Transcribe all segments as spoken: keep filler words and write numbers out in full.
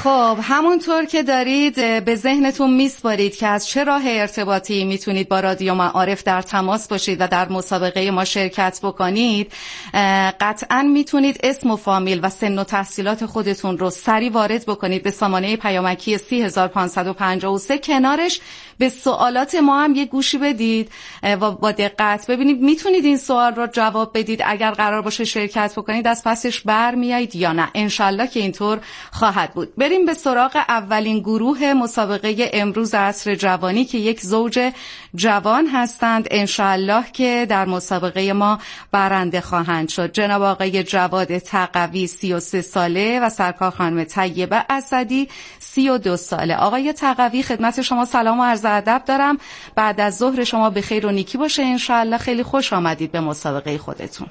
خب همونطور که دارید به ذهنتون میسپارید که از چه راه ارتباطی میتونید با رادیو معارف در تماس باشید و در مسابقه ما شرکت بکنید، قطعاً میتونید اسم و فامیل و سن و تحصیلات خودتون رو سریع وارد بکنید به سامانه پیامکی سی هزار و پانصد و پنجاه و سه. کنارش به سوالات ما هم یه گوشی بدید و با دقت ببینید میتونید این سوال رو جواب بدید. اگر قرار باشه شرکت بکنید از پسش برمیایید یا نه. انشالله که اینطور خواهد بود. بریم به سراغ اولین گروه مسابقه امروز عصر جوانی که یک زوج جوان هستند. انشالله که در مسابقه ما برنده خواهند شد. جناب آقای جواد تقوی سی و سه ساله و سرکار خانم طیبه اسدی سی و دو ساله. آقای تقوی خدمت شما سلام و عرض ادب دارم. بعد از ظهر شما به خیر و نیکی باشه انشالله. خیلی خوش آمدید به مسابقه خودتون.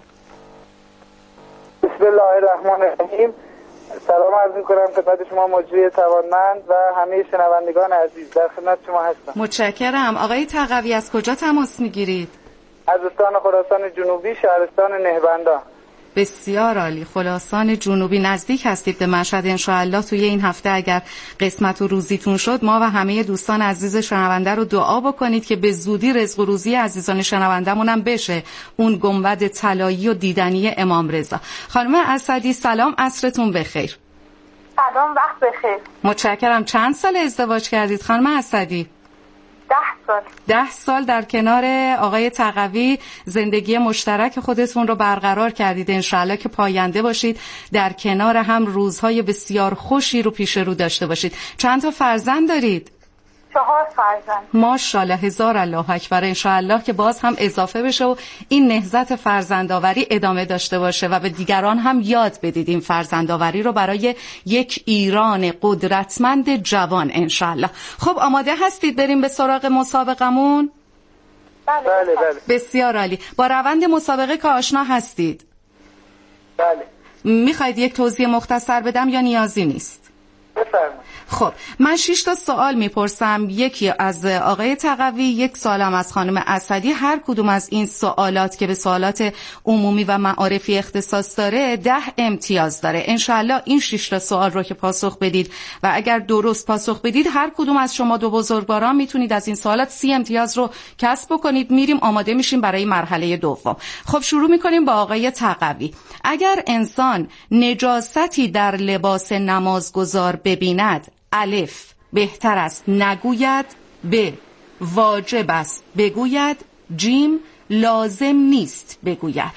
بسم الله الرحمن الرحیم. سلام عرض می‌کنم خدمت شما مجری توانمند و همه شنوندگان عزیز. در خدمت شما هستم. متشکرم. آقای تقوی از کجا تماس میگیرید؟ از استان خراسان جنوبی، شهرستان نهبندان. بسیار عالی. خراسان جنوبی نزدیک هستید به مشهد. انشاءالله توی این هفته اگر قسمت و روزیتون شد ما و همه دوستان عزیز شنونده رو دعا بکنید که به زودی رزق و روزی عزیزان شنوندمون هم بشه اون گنبد طلایی و دیدنی امام رضا. خانم اسدی سلام، عصرتون بخیر. سلام، وقت بخیر. متشکرم. چند سال ازدواج کردید خانم اسدی؟ ده سال. ده سال در کنار آقای تقوی زندگی مشترک خودتون رو برقرار کردید. انشالله که پاینده باشید، در کنار هم روزهای بسیار خوشی رو پیش رو داشته باشید. چند تا فرزند دارید؟ چهار فرزند. ماشاءالله، هزار الله اکبر. انشالله که باز هم اضافه بشه و این نهضت فرزندآوری ادامه داشته باشه و به دیگران هم یاد بدید این فرزندآوری رو برای یک ایران قدرتمند جوان انشالله. خب آماده هستید بریم به سراغ مسابقمون؟ بله بله بله. بسیار عالی. با روند مسابقه که آشنا هستید؟ بله. میخواید یک توضیح مختصر بدم یا نیازی نیست؟ بفرمایید. خب من شش تا سوال میپرسم، یکی از آقای تقوی، یک سوالم از خانم اسدی. هر کدوم از این سوالات که به سوالات عمومی و معارفی اختصاص داره ده امتیاز داره. انشالله این شش تا سوال رو که پاسخ بدید و اگر درست پاسخ بدید هر کدوم از شما دو بزرگواران میتونید از این سوالات سی امتیاز رو کسب بکنید. میریم آماده میشیم برای مرحله دوم. خب شروع میکنیم با آقای تقوی. اگر انسان نجاستی در لباس نمازگزار ببیند، الف بهتر است نگوید، ب واجب است بگوید، جیم لازم نیست بگوید.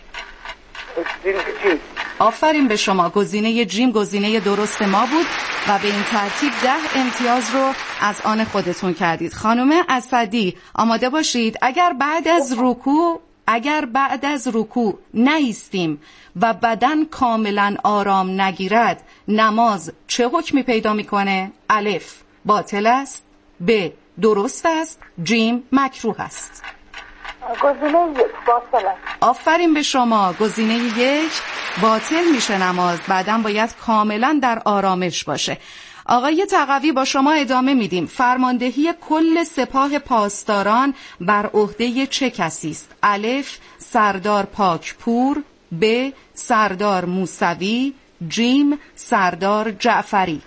آفرین به شما. گزینه جیم گزینه درست ما بود و به این ترتیب ده امتیاز رو از آن خودتون کردید. خانم اسدی آماده باشید. اگر بعد از رکوع اگر بعد از رکوع نایستیم و بدن کاملا آرام نگیرد، نماز چه حکمی پیدا میکنه؟ الف باطل است، ب درست است، جیم مکروه است. گزینه یک باطل است. آفرین به شما. گزینه یک باطل میشه نماز، بعداً باید کاملا در آرامش باشه. آقای تقوی با شما ادامه میدیم. فرماندهی کل سپاه پاسداران بر عهده چه کسی است؟ الف سردار پاکپور، ب سردار موسوی، جیم سردار جعفری.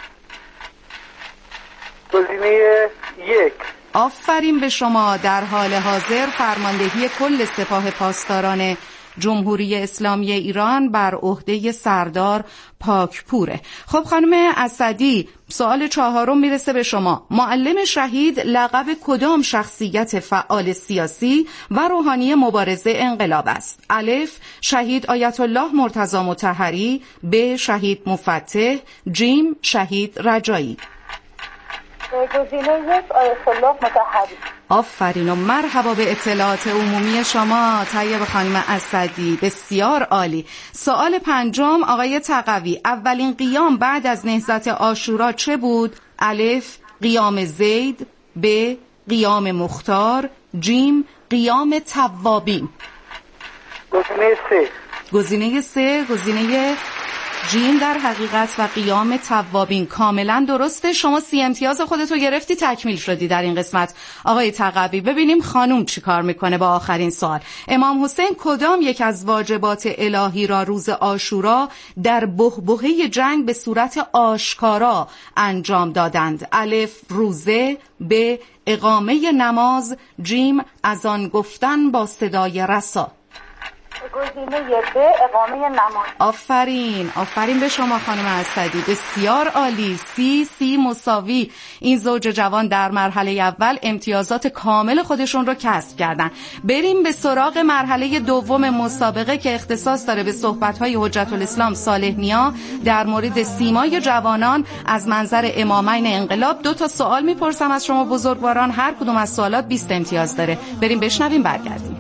گزینه یک. آفرین به شما. در حال حاضر فرماندهی کل سپاه پاسداران جمهوری اسلامی ایران بر عهده سردار پاکپوره. خب خانم اسدی سوال چهارم میرسه به شما. معلم شهید لقب کدام شخصیت فعال سیاسی و روحانی مبارزه انقلاب است؟ الف شهید آیت الله مرتضی مطهری، ب شهید مفتح، جیم شهید رجایی. گزینه یک آیت الله مطهری. آفرین و مرحبا به اطلاعات عمومی شما طیب خانم اسدی. بسیار عالی. سوال پنجم آقای تقوی. اولین قیام بعد از نهضت عاشورا چه بود؟ الف قیام زید، ب قیام مختار، جیم قیام توابین. گزینه سه. گزینه سه گزینه جیم در حقیقت و قیام توابین. کاملا درسته. شما سی امتیاز خودتو گرفتی، تکمیل شدی در این قسمت. آقای تقوی، ببینیم خانوم چی کار میکنه با آخرین سوال. امام حسین کدام یک از واجبات الهی را روز عاشورا در بحبوحه جنگ به صورت آشکارا انجام دادند؟ الف روزه، ب اقامه نماز، جیم اذان گفتن با صدای رسا. گزینه ب اقامه نماز. آفرین آفرین به شما خانم اسدی، بسیار عالی. سی سی مساوی. این زوج جوان در مرحله اول امتیازات کامل خودشون رو کسب کردن. بریم به سراغ مرحله دوم مسابقه که اختصاص داره به صحبت‌های حجت الاسلام صالح نیا در مورد سیمای جوانان از منظر امامین انقلاب. دو تا سوال میپرسم از شما بزرگواران، هر کدوم از سوالات بیست امتیاز داره. بریم بشنویم برگردیم.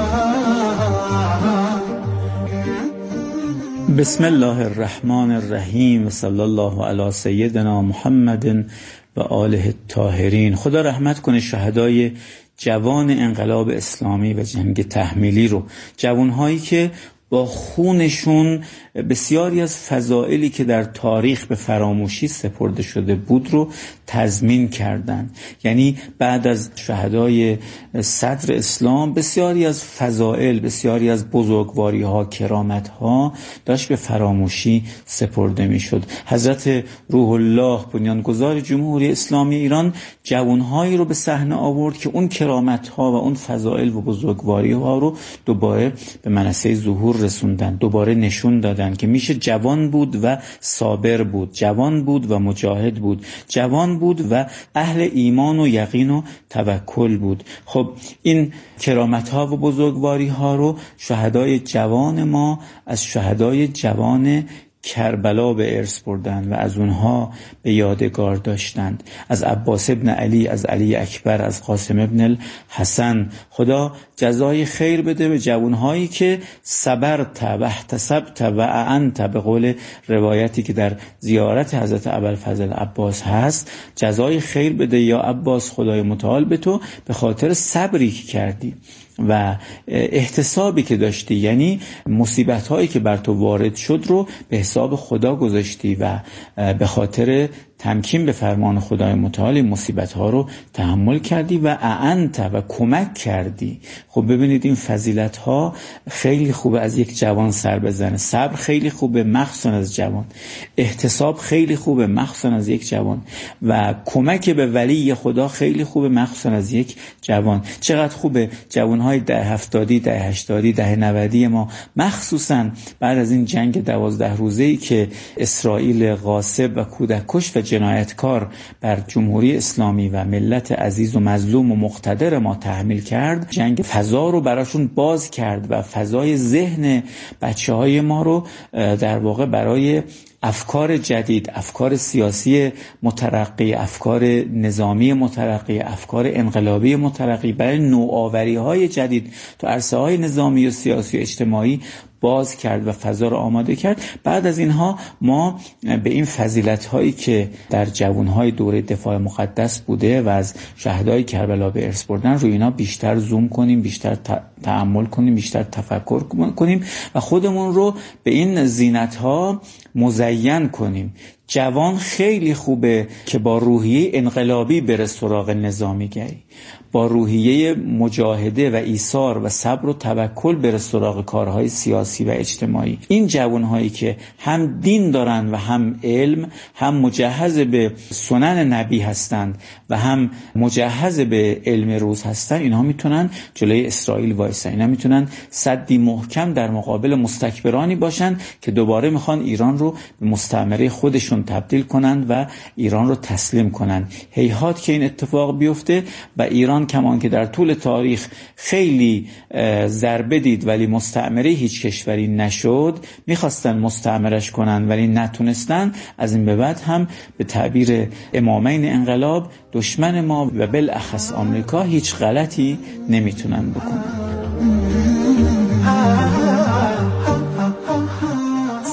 بسم الله الرحمن الرحیم و صلی الله علی سیدنا محمد و آله الطاهرین. خدا رحمت کنه شهدای جوان انقلاب اسلامی و جنگ تحمیلی رو، جوانهایی که با خونشون بسیاری از فضائلی که در تاریخ به فراموشی سپرده شده بود رو تضمین کردند. یعنی بعد از شهدای صدر اسلام بسیاری از فضائل، بسیاری از بزرگواری ها، کرامت ها داشت به فراموشی سپرده می شد. حضرت روح الله بنیانگذار جمهوری اسلامی ایران جوانهایی رو به صحنه آورد که اون کرامت ها و اون فضائل و بزرگواری ها رو دوباره به منصه ظهور رسوندن، دوباره نشون دادن که میشه جوان بود و صابر بود، جوان بود و مجاهد بود، جوان بود و اهل ایمان و یقین و توکل بود. خب این کرامت ها و بزرگواری ها رو شهدای جوان ما از شهدای جوان کربلا به ارث بردن و از اونها به یادگار داشتند. از عباس ابن علی، از علی اکبر، از قاسم ابن الحسن. خدا جزای خیر بده به جوانهایی که صبرت و احتسبت و اعنت، به قول روایتی که در زیارت حضرت ابوالفضل عباس هست. جزای خیر بده یا عباس خدای متعال به تو به خاطر صبری که کردی و احتسابی که داشتی، یعنی مصیبت هایی که بر تو وارد شد رو به حساب خدا گذاشتی و به خاطر تمکین به فرمان خدای متعال مصیبت ها رو تحمل کردی و اعنت و کمک کردی. خب ببینید این فضیلت ها خیلی خوبه از یک جوان سر بزنه. صبر خیلی خوبه مخصوصا از جوان، احتساب خیلی خوبه مخصوصا از یک جوان و کمک به ولی خدا خیلی خوبه مخصوصا از یک جوان. چقدر خوبه جوانهای ده هفتادی، ده هشتادی، ده نودی ما مخصوصا بعد از این جنگ دوازده روزه‌ای که اسرائیل غاصب و کودککش و جنایتکار بر جمهوری اسلامی و ملت عزیز و مظلوم و مقتدر ما تحمیل کرد، جنگ فضا رو براشون باز کرد و فضای ذهن بچه‌های ما رو در واقع برای افکار جدید، افکار سیاسی مترقی، افکار نظامی مترقی، افکار انقلابی مترقی، برای نوآوری‌های جدید تو عرصه‌های نظامی و سیاسی و اجتماعی باز کرد و فضا رو آماده کرد. بعد از اینها ما به این فضیلت‌هایی که در جوانهای دوره دفاع مقدس بوده و از شهدای کربلا به ارث بردن روی اینا بیشتر زوم کنیم، بیشتر تأمل کنیم، بیشتر تفکر کنیم و خودمون رو به این زینت‌ها مزین کنیم. جوان خیلی خوبه که با روحیه انقلابی بره سراغ نظامیگری، با روحیه مجاهده و ایثار و صبر و توکل بره سراغ کارهای سیاسی و اجتماعی. این جوانهایی که هم دین دارن و هم علم، هم مجهز به سنن نبی هستند و هم مجهز به علم روز هستند، اینها میتونن جلوی اسرائیل وایسن، اینا میتونن سدی محکم در مقابل مستکبرانی باشن که دوباره میخوان ایران رو به مستعمره خودشون تبدیل کنند و ایران رو تسلیم کنند. هیهات که این اتفاق بیفته و ایران کمان که در طول تاریخ خیلی ضربه دید ولی مستعمره هیچ کشوری نشد، میخواستن مستعمرش کنن ولی نتونستن، از این به بعد هم به تعبیر امامین انقلاب دشمن ما و بالاخص آمریکا هیچ غلطی نمیتونن بکنن.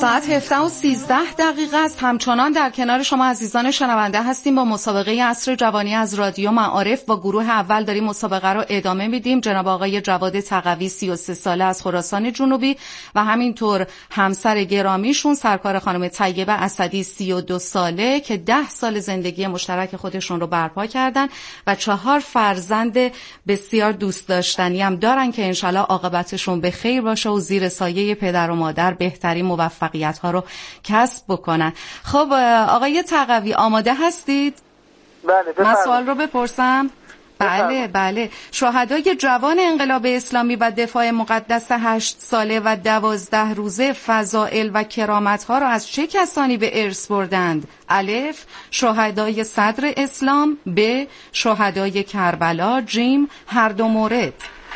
ساعت هفده و سیزده دقیقه است. همچنان در کنار شما عزیزان شنونده هستیم با مسابقه عصر جوانی از رادیو معارف. با گروه اول داریم مسابقه رو ادامه میدیم. جناب آقای جواد تقوی سی و سه ساله از خراسان جنوبی و همینطور همسر گرامیشون سرکار خانم طیبه اسدی سی و دو ساله که ده سال زندگی مشترک خودشون رو برپا کردن و چهار فرزند بسیار دوست داشتنی هم دارن که انشالله عاقبتشون به خیر باشه و زیر سایه پدر و مادر بهترین موفقیت ها رو کسب بکنن. خب آقای تقوی آماده هستید؟ بله بفرمایید. من سوال رو بپرسم؟ بله بله. شهدای جوان انقلاب اسلامی و دفاع مقدس هشت ساله و دوازده روزه فضائل و کرامت ها را از چه کسانی به ارث بردند؟ الف شهدای صدر اسلام، ب شهدای کربلا، جیم هر دو مورد.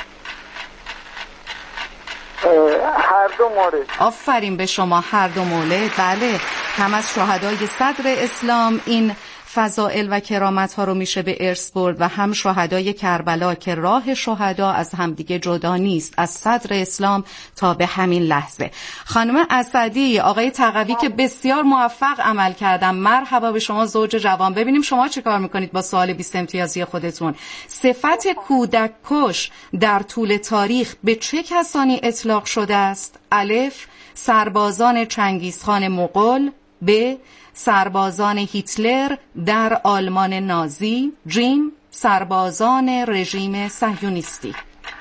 هر دو مورد. آفرین به شما، هر دو مورد. بله، هم از شهدای صدر اسلام این فضائل و کرامت ها رو میشه به ارث برد و هم شهدای کربلا که راه شهدا از همدیگه جدا نیست، از صدر اسلام تا به همین لحظه. خانم اسدی، آقای تقوی که بسیار موفق عمل کردن، مرحبا به شما زوج جوان. ببینیم شما چه کار میکنید با سوال بیست امتیازی خودتون. صفت کودک کش در طول تاریخ به چه کسانی اطلاق شده است؟ الف سربازان چنگیزخان مغول، ب سربازان هیتلر در آلمان نازی، جیم سربازان رژیم صهیونیستی.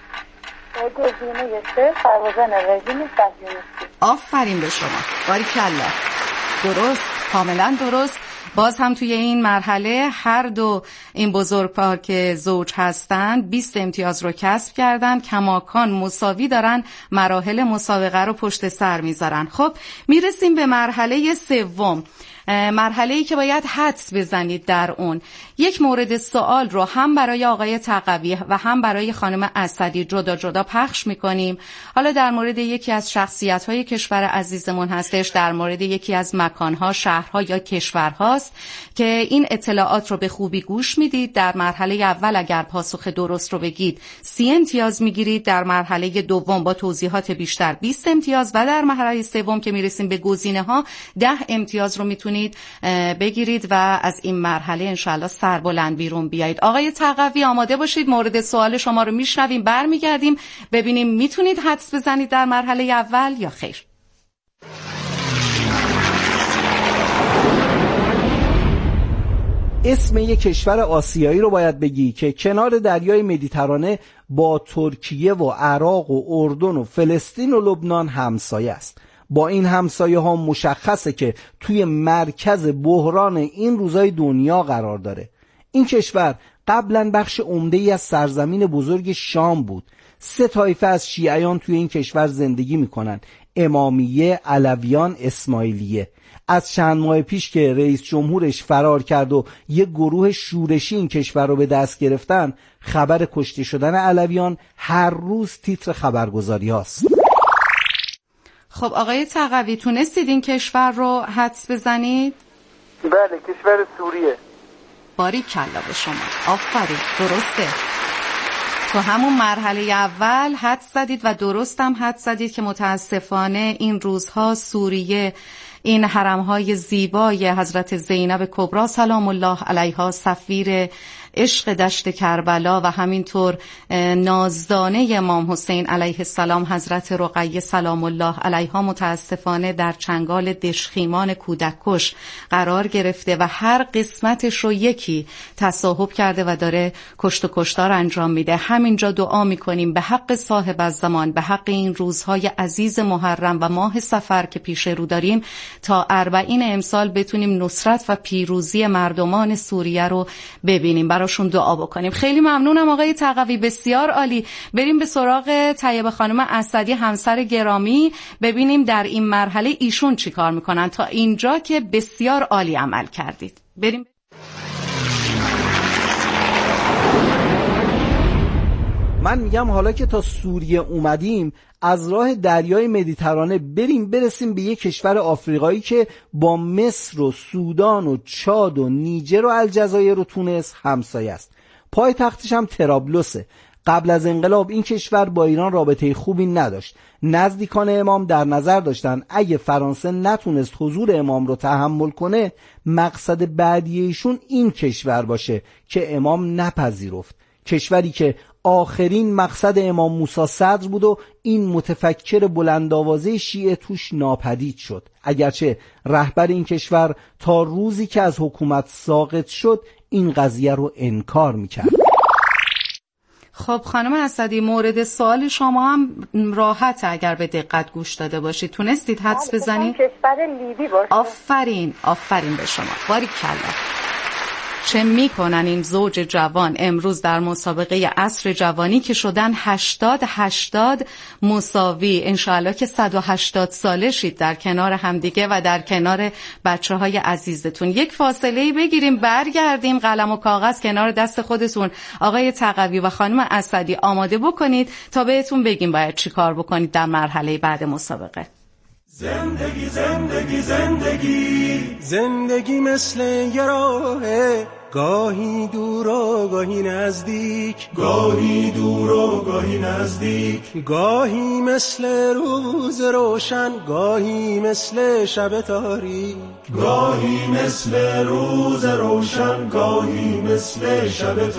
سربازان رژیم صهیونیستی. آفرین به شما، باریکلا، درست، کاملا درست. باز هم توی این مرحله هر دو این بزرگوار که زوج هستند بیست امتیاز رو کسب کردن، کماکان مساوی دارن، مراحل مسابقه رو پشت سر میذارن. خب میرسیم به مرحله سوم، مرحله‌ای که باید حدس بزنید در اون. یک مورد سوال رو هم برای آقای تقوی و هم برای خانم اسدی جدا جدا پخش میکنیم. حالا در مورد یکی از شخصیت‌های کشور عزیزمون هستش، در مورد یکی از مکان‌ها، شهرها یا کشورهاست که این اطلاعات رو به خوبی گوش میدید. در مرحله اول اگر پاسخ درست رو بگید سی امتیاز میگیرید، در مرحله دوم با توضیحات بیشتر بیست امتیاز و در مرحله سوم که میرسیم به گزینه‌ها ده امتیاز رو میتونید بگیرید و از این مرحله انشالله سربلند بیرون بیایید. آقای تقوی آماده باشید، مورد سوال شما رو میشنویم، برمیگردیم ببینیم میتونید حدس بزنید در مرحله اول یا خیر. اسم یک کشور آسیایی رو باید بگی که کنار دریای مدیترانه با ترکیه و عراق و اردن و فلسطین و لبنان همسایه است. با این همسایه ها مشخصه که توی مرکز بحران این روزای دنیا قرار داره. این کشور قبلا بخش عمده‌ای از سرزمین بزرگ شام بود. سه طایفه از شیعیان توی این کشور زندگی میکنن: امامیه، علویان، اسماعیلیه. از چند ماه پیش که رئیس جمهورش فرار کرد و یه گروه شورشی این کشور رو به دست گرفتن، خبر کشته شدن علویان هر روز تیتر خبرگزاری هاست. خب آقای تقوی تونستید این کشور رو حدس بزنید؟ بله، کشور سوریه. باریکلا به شما، آفرین، درسته. تو همون مرحله اول حدس زدید و درست هم حدس زدید که متاسفانه این روزها سوریه، این حرمهای زیبای حضرت زینب کبری سلام الله علیها، سفیر عشق دشت کربلا و همینطور نازدانه امام حسین علیه السلام حضرت رقیه سلام الله علیها متاسفانه در چنگال دشخیمان کودک کش قرار گرفته و هر قسمتش رو یکی تصاحب کرده و داره کشت و کشتار انجام میده. همینجا دعا میکنیم به حق صاحب الزمان، به حق این روزهای عزیز محرم و ماه صفر که پیش رو داریم، تا اربعین امسال بتونیم نصرت و پیروزی مردمان سوریه رو ببینیم، براشون دعا بکنیم. خیلی ممنونم آقای تقوی، بسیار عالی. بریم به سراغ طیبه خانم اسدی همسر گرامی، ببینیم در این مرحله ایشون چی کار میکنن. تا اینجا که بسیار عالی عمل کردید. بریم. من میگم حالا که تا سوریه اومدیم، از راه دریای مدیترانه بریم برسیم به یک کشور آفریقایی که با مصر و سودان و چاد و نیجر و الجزایر و تونس همسایه است. پایتختش هم طرابلسه. قبل از انقلاب این کشور با ایران رابطه خوبی نداشت. نزدیکان امام در نظر داشتن اگه فرانسه نتونست حضور امام رو تحمل کنه، مقصد بعدی ایشون این کشور باشه که امام نپذیرفت، کشوری که آخرین مقصد امام موسی صدر بود و این متفکر بلندآوازه شیعه توش ناپدید شد. اگرچه رهبر این کشور تا روزی که از حکومت ساقط شد این قضیه رو انکار میکرد. خب خانم اسدی، مورد سوال شما هم راحت اگر به دقت گوش داده باشید. تونستید حدس بزنید؟ کشور لیبی باشه. آفرین، آفرین به شما. باریکلا. چه میکنن این زوج جوان امروز در مسابقه عصر جوانی که شدن هشتاد هشتاد مساوی. انشاءالله که صد و هشتاد ساله شید در کنار همدیگه و در کنار بچه های عزیزتون. یک فاصله بگیریم، برگردیم. قلم و کاغذ کنار دست خودتون آقای تقوی و خانم اسدی آماده بکنید تا بهتون بگیم باید چی کار بکنید در مرحله بعد مسابقه. زندگی زندگی زندگی زندگی مثل یه راهه، گاهی دور و گاهی نزدیک، گاهی دور و گاهی نزدیک، گاهی مثل روز روشن، گاهی مثل شب تاریک، گاهی مثل روز روشن، گاهی مثل شب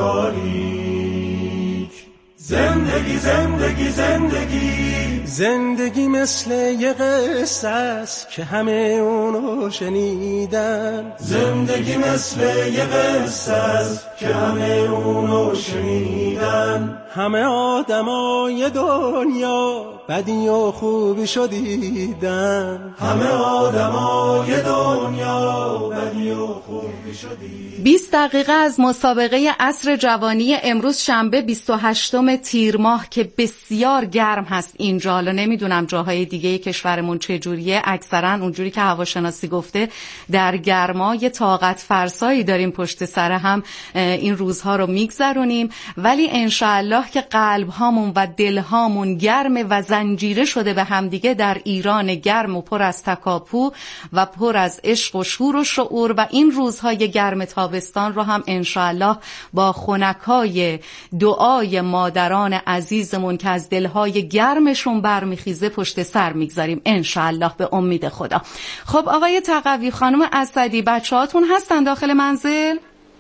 تاریک. زندگی زندگی زندگی زندگی مثل یه قصه است که همه اونو شنیدن، زندگی مثل یه قصه است که همه اونو شنیدن، همه آدمای دنیا بدی و خوبی شدیدن، همه آدمای دنیا بدی و خوبی شدیدن. بیست دقیقه از مسابقه عصر جوانی امروز شنبه بیست و هشتم تیر ماه که بسیار گرم هست اینجا. حالا نمیدونم جاهای دیگه کشورمون چه جوریه، اکثرا اونجوری که هواشناسی گفته در گرمای طاقت فرسایی داریم پشت سر هم این روزها رو میگذرونیم، ولی انشاءالله که قلب هامون و دل هامون گرم و زنجیره شده به همدیگه در ایران گرم و پر از تکاپو و پر از عشق و شور و شعور، و این روزهای گرم تابستان رو هم انشاءالله با خنکای دعای مادران عزیزمون که از دلهای گرمشون برمیخیزه پشت سر میگذاریم انشاءالله به امید خدا. خب آقای تقوی، خانم اسدی، بچه‌هاتون هستن داخل منزل؟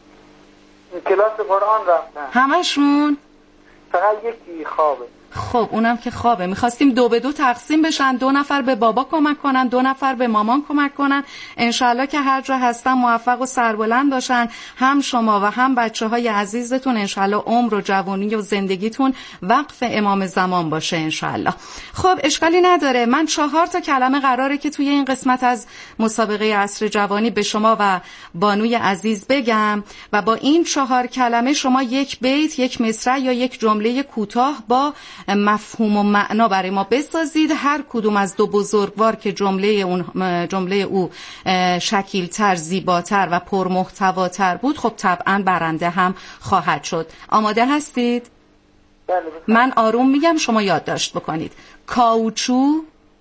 کلاس قرآن رفتن همشون؟ فقط یکی خوابه. خب اونم که خوابه. میخواستیم دو به دو تقسیم بشن، دو نفر به بابا کمک کنن، دو نفر به مامان کمک کنن. انشالله که هر جا هستن موفق و سربلند باشن، هم شما و هم بچه های عزیزتون. انشالله عمر و جوانی و زندگیتون وقف امام زمان باشه انشالله. خب اشکالی نداره، من چهار تا کلمه قراره که توی این قسمت از مسابقه عصر جوانی به شما و بانوی عزیز بگم و با این چهار کلمه شما یک بیت، یک مصرع یا یک جمله کوتاه با مفهوم و معنا برای ما بسازید. هر کدوم از دو بزرگوار که جمله اون جمله او شکیل‌تر، زیباتر و پرمحتواتر بود، خب طبعا برنده هم خواهد شد. آماده هستید؟ بله. من آروم میگم شما یادداشت بکنید. کاوچو،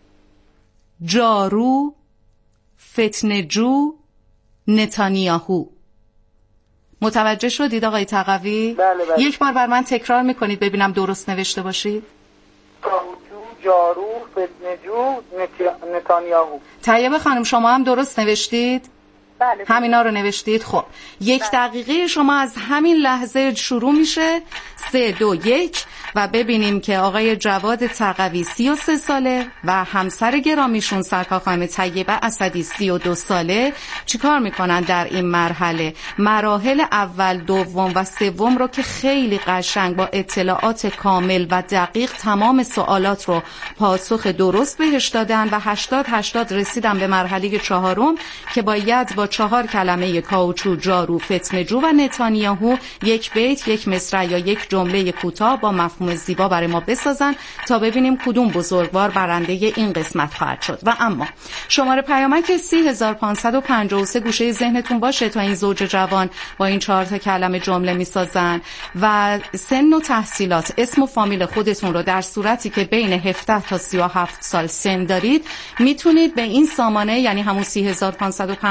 جارو، فتنه‌جو، نتانیاهو. متوجه شدید آقای تقوی؟ بله بله. یک بار بر من تکرار میکنید ببینم درست نوشته باشید. کاوچو، جارو، فتنه‌جو، نتانیاهو. طیبه خانم شما هم درست نوشتید؟ بله. همینا رو نوشتید؟ خب یک دقیقه شما از همین لحظه شروع میشه. سه دو یک و ببینیم که آقای جواد تقوی سی و سه ساله و همسر گرامیشون سرکار خانم طیبه اسدی سی و دو ساله چیکار میکنن در این مرحله. مراحل اول، دوم و سوم رو که خیلی قشنگ با اطلاعات کامل و دقیق تمام سوالات رو پاسخ درست بهش دادن و هشتاد هشتاد رسیدن به مرحله چهارم که باید با چهار کلمه کاوچو، جارو، فتنه‌جو و نتانیاهو یک بیت، یک مصرع یا یک جمله کوتاه با مفهوم زیبا برای ما بسازن تا ببینیم کدوم بزرگوار برنده این قسمت خواهد شد. و اما شماره پیامک سی هزار و پانصد و پنجاه و سه گوشه ذهنتون باشه تا این زوج جوان با این چهار تا کلمه جمله میسازن و سن و تحصیلات، اسم و فامیل خودتون رو در صورتی که بین هفده تا سی و هفت سال سن دارید میتونید به این سامانه، یعنی همون سی هزار و پانصد و پنجاه و سه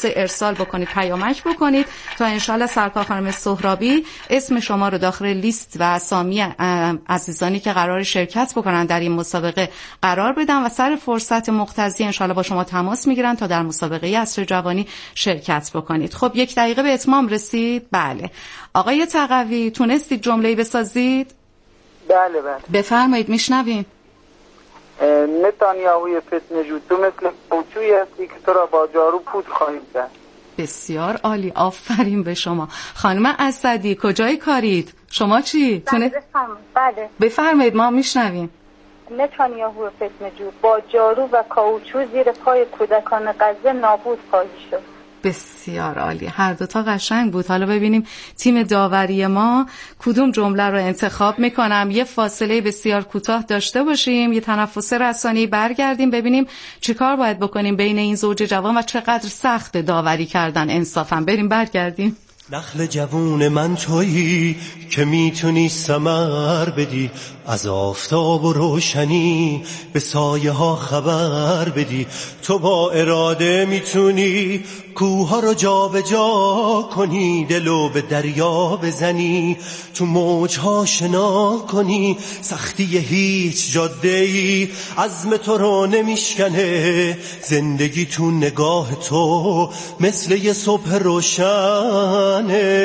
خلاصه ارسال بکنید، پیامک بکنید تا انشالله سرکار خانم سهرابی اسم شما رو داخل لیست و اسامی عزیزانی که قرار شرکت بکنن در این مسابقه قرار بدن و سر فرصت مقتضی انشالله با شما تماس میگیرن تا در مسابقه عصر جوانی شرکت بکنید. خب یک دقیقه به اتمام رسید. بله آقای تقوی تونستید جمله‌ای بسازید؟ بله بله بفرمایید میشنویم. نتانیاهوی فتنه‌جو تو مثل کوچویی هستی که تو را با جارو پود خواهیم زد. بسیار عالی، آفرین به شما. خانم اسدی کجای کارید؟ شما چی؟ بله بفرمایید. بله بفرمایید ما میشنویم. نتانیاهو فتنه‌جو با جارو و کاوچو زیر پای کودکان غزه نابود خواهی شد. بسیار عالی، هر دوتا قشنگ بود. حالا ببینیم تیم داوری ما کدوم جمله رو انتخاب میکنم. یه فاصله بسیار کوتاه داشته باشیم، یه تنفس رسانی، برگردیم ببینیم چیکار باید بکنیم بین این زوج جوان و چقدر سخت داوری کردن انصافا. بریم برگردیم. نخل جوون من تویی که میتونی ثمر بدی، از آفتاب و روشنی به سایه ها خبر بدی. تو با اراده میتونی کوه ها رو جا به جا کنی، دلو به دریا بزنی، تو موج ها شنا کنی. سختی هیچ جاده ای عزم تو رو نمیشکنه، زندگی تو نگاه تو مثل یه صبح روشن.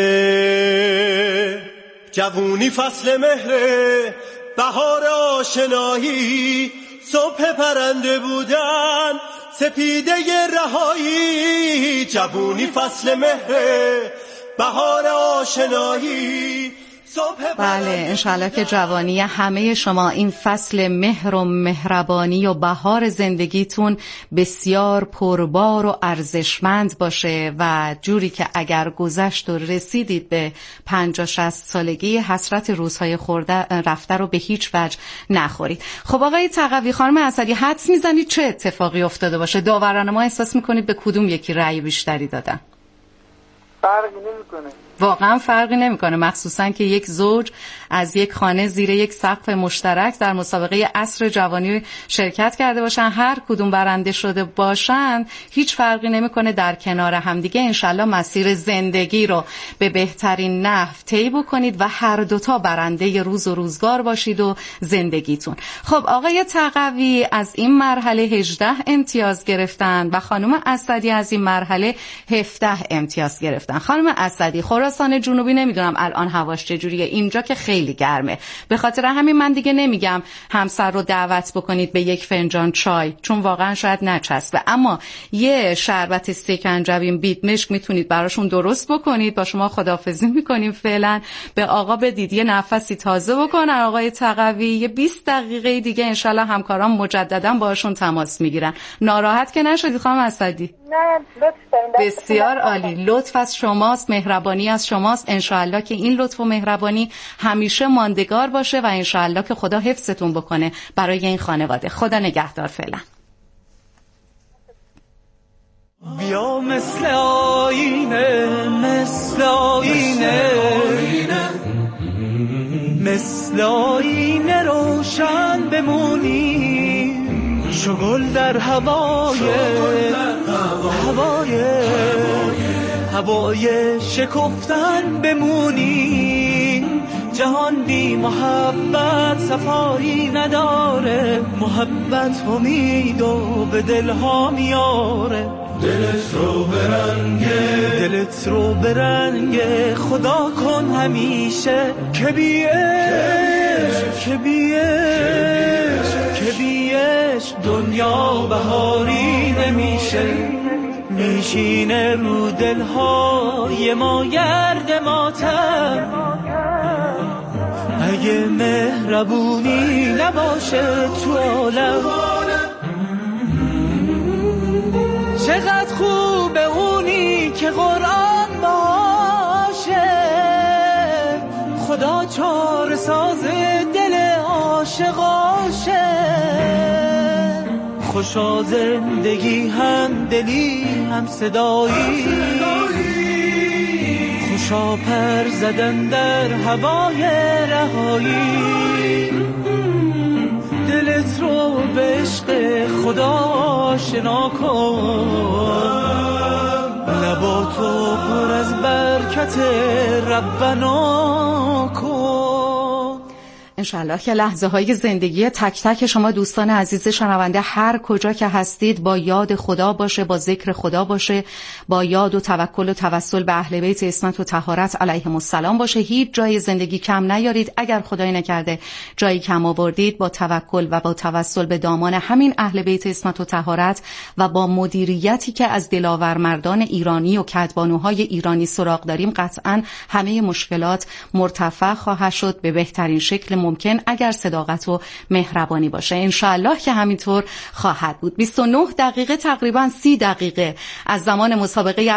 جوونی فصل مهره، بهار آشنایی، صبح پرنده بودن، سپیده رهایی. جوونی فصل مهره، بهار آشنایی. بله انشالله که جوانی همه شما این فصل مهر و مهربانی و بهار زندگیتون بسیار پربار و ارزشمند باشه و جوری که اگر گذشت و رسیدید به پنجاه شصت سالگی حسرت روزهای خورده رفته رو به هیچ وجه نخورید. خب آقای تقوی خانم اسدی حدس میزنید چه اتفاقی افتاده باشه؟ داوران ما احساس میکنید به کدوم یکی رأی بیشتری دادن؟ فرقی نمیکنه، واقعا فرقی نمیکنه، مخصوصا که یک زوج از یک خانه زیر یک سقف مشترک در مسابقه عصر جوانی شرکت کرده باشن، هر کدوم برنده شده باشن هیچ فرقی نمیکنه، در کنار همدیگه انشالله مسیر زندگی رو به بهترین نحو طی بکنید و هر دوتا برنده روز و روزگار باشید و زندگیتون. خب آقای تقوی از این مرحله هجده امتیاز گرفتن و خانم اسدی از این مرحله هفده امتیاز گرفتن. خانم اسدی خراسان جنوبی نمیدونم الان هواش چجوریه، اینجا که خیلی گرمه، به خاطر همین من دیگه نمیگم همسر رو دعوت بکنید به یک فنجان چای چون واقعا شاید نچسبه، اما یه شربت سکنجبین بیت مشک میتونید براشون درست بکنید. با شما خداحافظی میکنیم فعلا، به آقا بدید یه نفسی تازه بکنن آقای تقوی، یه بیست دقیقه دیگه انشالله همکاران مجددا باشون تماس میگیرن. ناراحت که نشدید خانم اسدی؟ نه لطف دارین. بسیار عالی، لطف از شماست، مهربانی از شماست. انشاءالله که این لطف و مهربانی همیشه ماندگار باشه و انشاءالله که خدا حفظتون بکنه برای این خانواده. خدا نگهدار. فعلا بیا مثل آینه، مثل آینه، مثل آینه روشن بمونی، چو گل در هوای هوای هوای شکفتن بمونی. جهان بی محبت صفایی نداره، محبت امید و به دلها میاره. دلت رو برنگه، دلت رو برنگه، خدا کن همیشه که بیش که بیش که بیش دنیا بهاری نمیشه. میشینه رو دلهای ما گرد ماتم، اگه مهربونی نباشه تو عالم. چقدر خوبه اونی که قرآن باشه، خدا چاره ساز دل عاشقاشه. خوشا زندگی هم دلی هم صدایی، خوشا پر زدن در هوای رهایی. دلت رو به عشق خدا شنا کن، برکت ربنا کن. انشالله که لحظه های زندگی تک تک شما دوستان عزیز شنونده هر کجا که هستید با یاد خدا باشه، با ذکر خدا باشه، با یاد و توکل و توسل به اهل بیت عصمت و طهارت علیهم السلام باشه. هیچ جای زندگی کم نیارید. اگر خدای نکرده جایی کم آوردید، با توکل و با توسل به دامان همین اهل بیت عصمت و طهارت و با مدیریتی که از دلاور مردان ایرانی و کدبانوهای ایرانی سراغ داریم، قطعاً همه مشکلات مرتفع خواهد شد به بهترین شکل ممکن اگر صداقت و مهربانی باشه. انشاءالله که همینطور خواهد بود. بیست و نه دقیقه تقریبا سی دقیقه از زمان مسابقه